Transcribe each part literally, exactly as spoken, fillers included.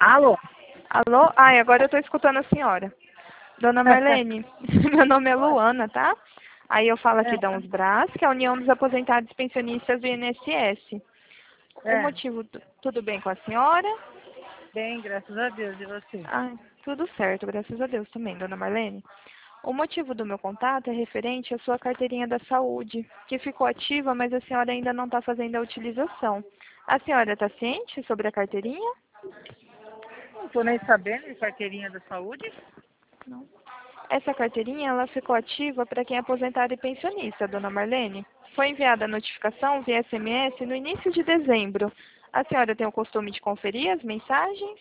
Alô? Alô? Ai, agora eu tô escutando a senhora. Dona Marlene, meu nome é Luana, tá? Aí eu falo aqui É, da UNSBRAS, que é a União dos Aposentados e Pensionistas do I N S S. O é, motivo, tu- tudo bem com a senhora? bem, graças a Deus, e você? Ah, tudo certo, graças a Deus também, dona Marlene. O motivo do meu contato é referente à sua carteirinha da saúde, que ficou ativa, mas a senhora ainda não está fazendo a utilização. A senhora está ciente sobre a carteirinha? Não tô nem sabendo de carteirinha da saúde. Não. Essa carteirinha ela ficou ativa para quem é aposentado e pensionista, dona Marlene. Foi enviada a notificação via S M S no início de dezembro. A senhora tem o costume de conferir as mensagens?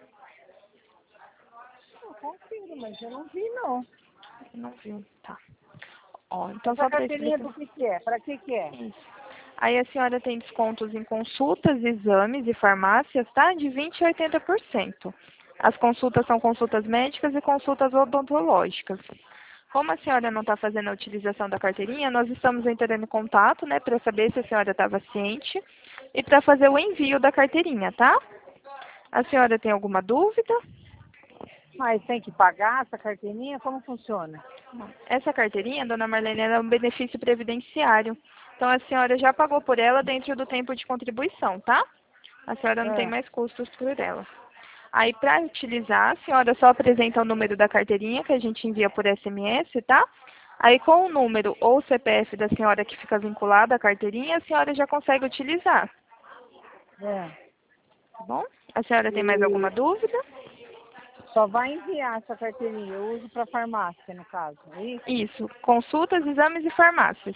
Eu confiro, mas eu não vi, não. Não viu, tá. Ó, então Essa só para carteirinha explicar. do que que é? Pra que que é? Isso. Aí a senhora tem descontos em consultas, exames e farmácias, tá? De vinte a oitenta por cento. As consultas são consultas médicas e consultas odontológicas. Como a senhora não está fazendo a utilização da carteirinha, nós estamos entrando em contato, né, para saber se a senhora estava ciente e para fazer o envio da carteirinha, tá? A senhora tem alguma dúvida? Mas tem que pagar essa carteirinha? Como funciona? Essa carteirinha, dona Marlene, ela é um benefício previdenciário. Então a senhora já pagou por ela dentro do tempo de contribuição, tá? A senhora não tem É, mais custos por ela. Aí, para utilizar, a senhora só apresenta o número da carteirinha que a gente envia por S M S, tá? Aí, com o número ou o C P F da senhora que fica vinculado à carteirinha, a senhora já consegue utilizar, é. tá bom? A senhora tem mais alguma E dúvida? só vai enviar essa carteirinha. Eu uso pra farmácia, no caso. É isso? Isso, consultas, exames e farmácias,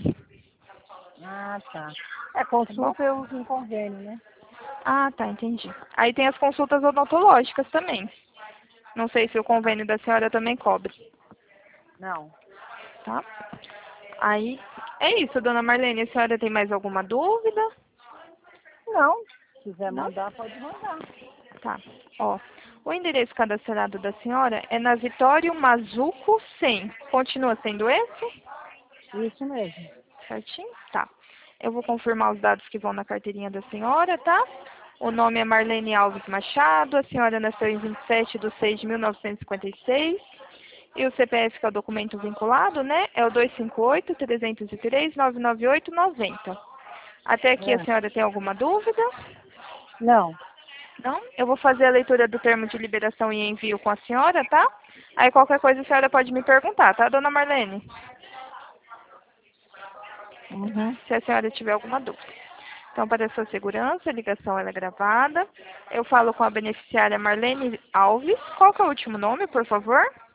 Ah, tá. É, tá bom? consulta eu uso em convênio, né? Ah, tá, entendi. Aí tem as consultas odontológicas também. Não sei se o convênio da senhora também cobre, Não. tá? Aí, é isso, dona Marlene. A senhora tem mais alguma dúvida? Não. Se quiser Não? mandar, pode mandar. Tá. Ó, o endereço cadastrado da senhora é na Vitório Mazuco cem. Continua sendo esse? Isso mesmo. Certinho? Tá. Eu vou confirmar os dados que vão na carteirinha da senhora, tá? O nome é Marlene Alves Machado, a senhora nasceu em vinte e sete de seis de mil novecentos e cinquenta e seis. E o C P F, que é o documento vinculado, né? É o dois cinco oito, três zero três, nove nove oito, nove zero. Até aqui a É. senhora tem alguma dúvida? Não. Não? Eu vou fazer a leitura do termo de liberação e envio com a senhora, tá? Aí qualquer coisa a senhora pode me perguntar, tá, dona Marlene? Uhum. Se a senhora tiver alguma dúvida. Então, para a sua segurança, a ligação ela é gravada. Eu falo com a beneficiária Marlene Alves. Qual que é o último nome, por favor?